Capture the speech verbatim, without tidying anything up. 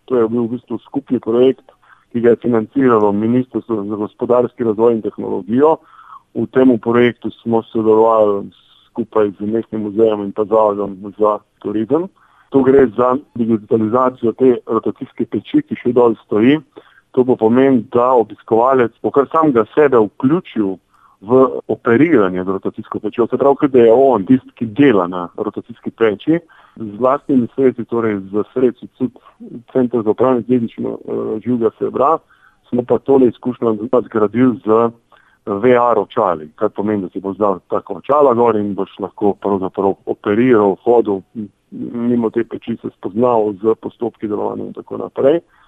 To je bil v bistvu skupni projekt, ki ga je financiralo Ministrstvo za gospodarski razvoj in tehnologijo. V tem projektu smo sodelovali skupaj z Mestnim muzejem in pa Zavodom za turizem. To gre za digitalizacijo te rotacijske peči, ki še dol stoji. To bo pomen, da obiskovalec bo kar samega sebe vključil v operiranje z rotacijsko pečjo. Se pravi, da je on tisti, ki dela na rotacijski peči. Z vlastnimi sredstvi, torej z sredstvi Centra za upravljanje z dediščino živega srebra, smo pa tole izkušnjo zgradili z V R očali, kar pomeni, da si boš dal tako očala gor in boš lahko pravzaprav operiral, hodil, mimo te peči se spoznal z postopki delovanja in tako naprej.